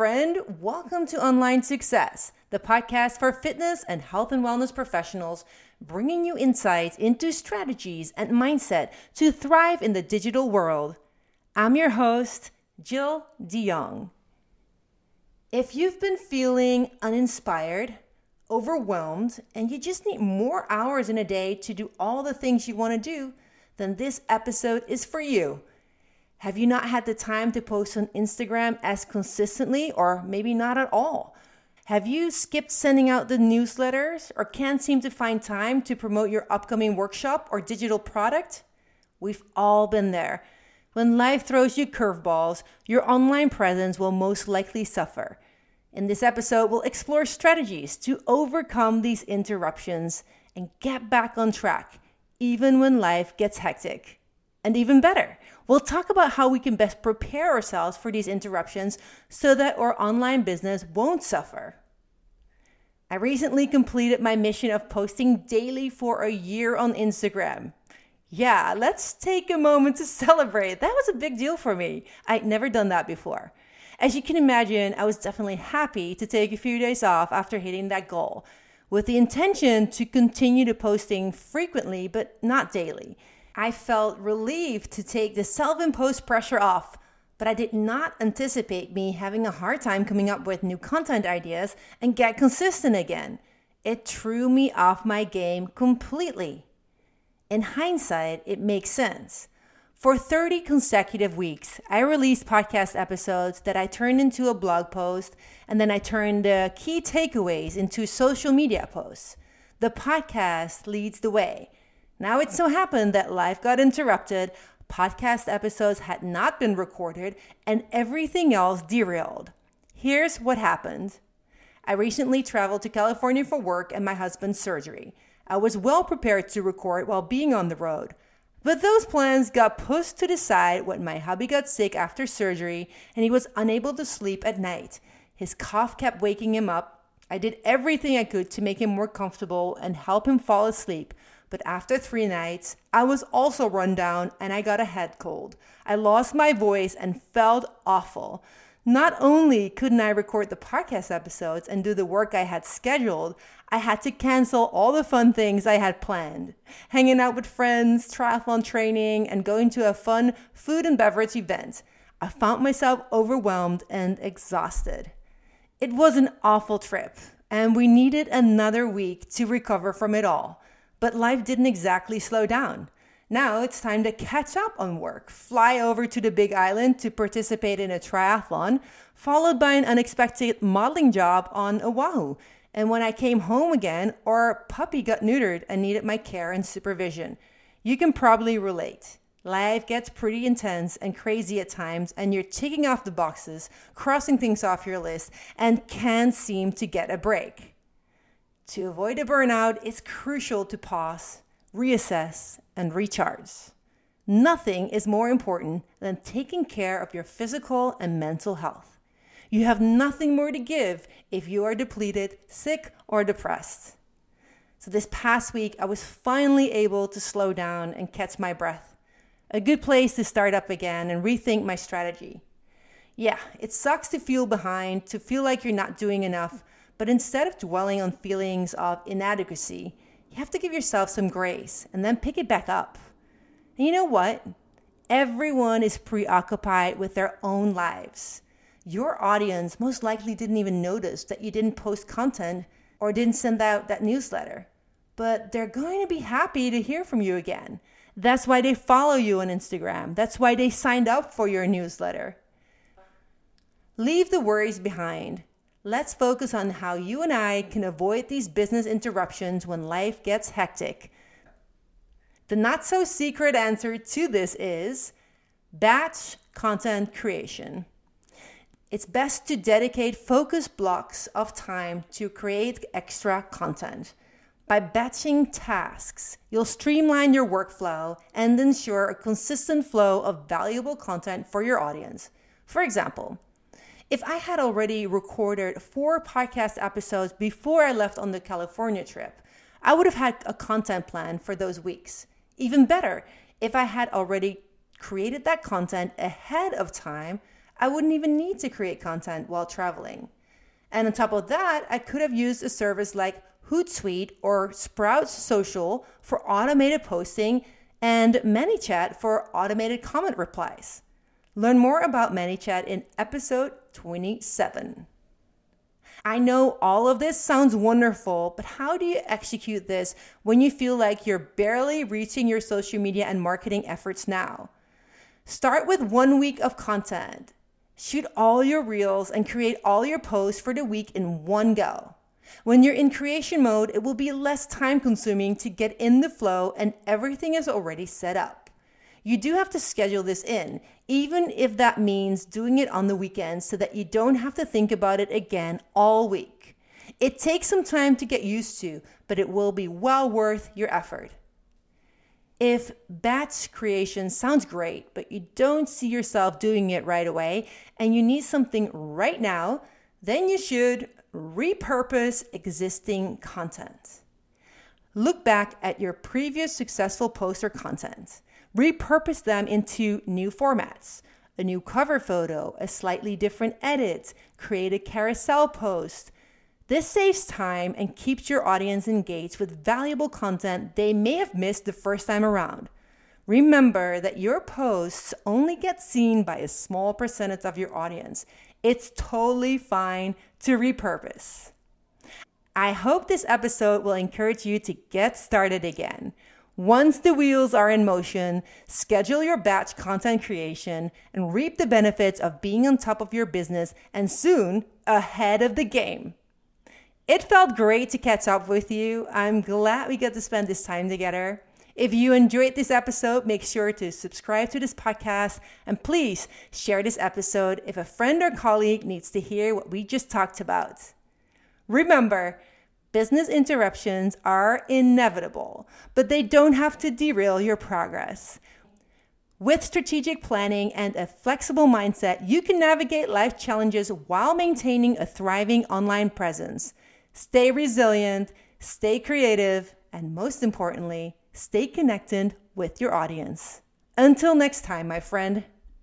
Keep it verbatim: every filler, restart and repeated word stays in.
friend. Welcome to Online Success, the podcast for fitness and health and wellness professionals, bringing you insights into strategies and mindset to thrive in the digital world. I'm your host, Jill DeYoung. If you've been feeling uninspired, overwhelmed, and you just need more hours in a day to do all the things you want to do, then this episode is for you. Have you not had the time to post on Instagram as consistently, or maybe not at all? Have you skipped sending out the newsletters or can't seem to find time to promote your upcoming workshop or digital product? We've all been there. When life throws you curveballs, your online presence will most likely suffer. In this episode, we'll explore strategies to overcome these interruptions and get back on track, even when life gets hectic. And even better, we'll talk about how we can best prepare ourselves for these interruptions so that our online business won't suffer. I recently completed my mission of posting daily for a year on Instagram. Yeah, let's take a moment to celebrate. That was a big deal for me. I'd never done that before. As you can imagine, I was definitely happy to take a few days off after hitting that goal, with the intention to continue to posting frequently, but not daily. I felt relieved to take the self-imposed pressure off, but I did not anticipate me having a hard time coming up with new content ideas and get consistent again. It threw me off my game completely. In hindsight, it makes sense. For thirty consecutive weeks, I released podcast episodes that I turned into a blog post, and then I turned the key takeaways into social media posts. The podcast leads the way. Now it so happened that life got interrupted, podcast episodes had not been recorded, and everything else derailed. Here's what happened. I recently traveled to California for work and my husband's surgery. I was well prepared to record while being on the road. But those plans got pushed to the side when my hubby got sick after surgery and he was unable to sleep at night. His cough kept waking him up. I did everything I could to make him more comfortable and help him fall asleep. But after three nights, I was also run down and I got a head cold. I lost my voice and felt awful. Not only couldn't I record the podcast episodes and do the work I had scheduled, I had to cancel all the fun things I had planned. Hanging out with friends, triathlon training, and going to a fun food and beverage event. I found myself overwhelmed and exhausted. It was an awful trip, and we needed another week to recover from it all. But life didn't exactly slow down. Now it's time to catch up on work, fly over to the Big Island to participate in a triathlon, followed by an unexpected modeling job on Oahu. And when I came home again, our puppy got neutered and needed my care and supervision. You can probably relate. Life gets pretty intense and crazy at times, and you're ticking off the boxes, crossing things off your list, and can't seem to get a break. To avoid a burnout, it's crucial to pause, reassess, and recharge. Nothing is more important than taking care of your physical and mental health. You have nothing more to give if you are depleted, sick, or depressed. So this past week, I was finally able to slow down and catch my breath. A good place to start up again and rethink my strategy. Yeah, it sucks to feel behind, to feel like you're not doing enough, but instead of dwelling on feelings of inadequacy, you have to give yourself some grace and then pick it back up. And you know what? Everyone is preoccupied with their own lives. Your audience most likely didn't even notice that you didn't post content or didn't send out that newsletter. But they're going to be happy to hear from you again. That's why they follow you on Instagram. That's why they signed up for your newsletter. Leave the worries behind. Let's focus on how you and I can avoid these business interruptions when life gets hectic. The not-so-secret answer to this is batch content creation. It's best to dedicate focused blocks of time to create extra content. By batching tasks, you'll streamline your workflow and ensure a consistent flow of valuable content for your audience. For example, if I had already recorded four podcast episodes before I left on the California trip, I would have had a content plan for those weeks. Even better, if I had already created that content ahead of time, I wouldn't even need to create content while traveling. And on top of that, I could have used a service like Hootsuite or Sprouts Social for automated posting and ManyChat for automated comment replies. Learn more about ManyChat in episode twenty-seven. I know all of this sounds wonderful, but how do you execute this when you feel like you're barely reaching your social media and marketing efforts now? Start with one week of content. Shoot all your reels and create all your posts for the week in one go. When you're in creation mode, it will be less time consuming to get in the flow and everything is already set up. You do have to schedule this in, even if that means doing it on the weekends so that you don't have to think about it again all week. It takes some time to get used to, but it will be well worth your effort. If batch creation sounds great, but you don't see yourself doing it right away and you need something right now, then you should repurpose existing content. Look back at your previous successful posts or content. Repurpose them into new formats, a new cover photo, a slightly different edit, create a carousel post. This saves time and keeps your audience engaged with valuable content they may have missed the first time around. Remember that your posts only get seen by a small percentage of your audience. It's totally fine to repurpose. I hope this episode will encourage you to get started again. Once the wheels are in motion, schedule your batch content creation and reap the benefits of being on top of your business and soon ahead of the game. It felt great to catch up with you. I'm glad we got to spend this time together. If you enjoyed this episode, make sure to subscribe to this podcast and please share this episode if a friend or colleague needs to hear what we just talked about. Remember, business interruptions are inevitable, but they don't have to derail your progress. With strategic planning and a flexible mindset, you can navigate life challenges while maintaining a thriving online presence. Stay resilient, stay creative, and most importantly, stay connected with your audience. Until next time, my friend.